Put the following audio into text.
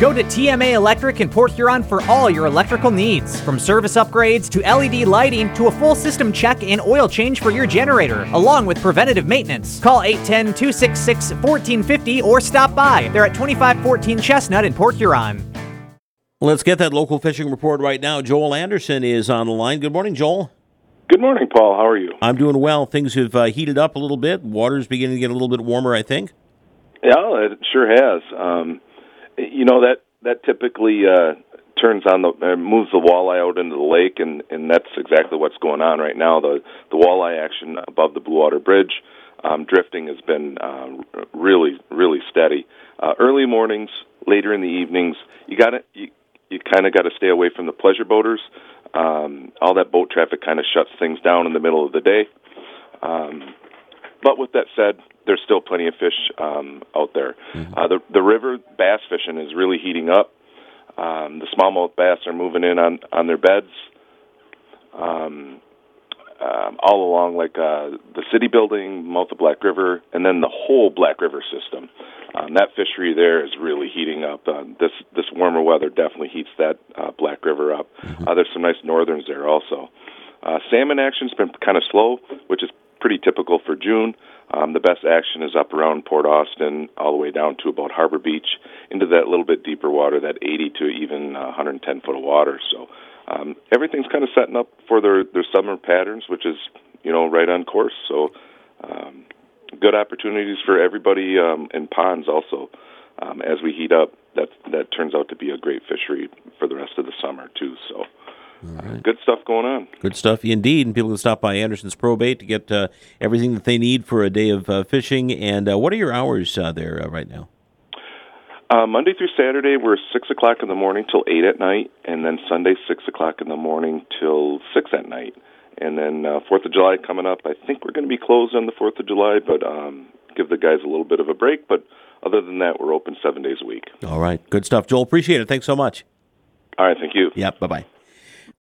Go to TMA Electric in Port Huron for all your electrical needs. From service upgrades to LED lighting to a full system check and oil change for your generator, along with preventative maintenance. Call 810-266-1450 or stop by. They're at 2514 Chestnut in Port Huron. Let's get that local fishing report right now. Joel Anderson is on the line. Good morning, Joel. Good morning, Paul. How are you? I'm doing well. Things have heated up a little bit. Water's beginning to get a little bit warmer, I think. Yeah, it sure has. That typically moves the walleye out into the lake, and that's exactly what's going on right now. The walleye action above the Blue Water Bridge, drifting has been really, really steady. Early mornings, later in the evenings, you kind of got to stay away from the pleasure boaters. All that boat traffic kind of shuts things down in the middle of the day. But with that said, there's still plenty of fish out there. Mm-hmm. The river bass fishing is really heating up. The smallmouth bass are moving in on their beds all along, like the city building, mouth of Black River, and then the whole Black River system. That fishery there is really heating up. This warmer weather definitely heats that Black River up. Mm-hmm. There's some nice northerns there also. Salmon action's been kind of slow, which is pretty typical for June. The best action is up around Port Austin, all the way down to about Harbor Beach, into that little bit deeper water, that 80 to even 110 foot of water. So everything's kind of setting up for their summer patterns, which is, right on course. So good opportunities for everybody in ponds also. As we heat up, that turns out to be a great fishery for the rest of the summer, too. So. Right. Good stuff going on. Good stuff indeed. And people can stop by Anderson's Probate to get everything that they need for a day of fishing. And what are your hours there right now? Monday through Saturday, we're 6 o'clock in the morning till 8 at night. And then Sunday, 6 o'clock in the morning till 6 at night. And then 4th of July coming up. I think we're going to be closed on the 4th of July, but give the guys a little bit of a break. But other than that, we're open 7 days a week. All right. Good stuff. Joel, appreciate it. Thanks so much. All right. Thank you. Yep. Bye-bye.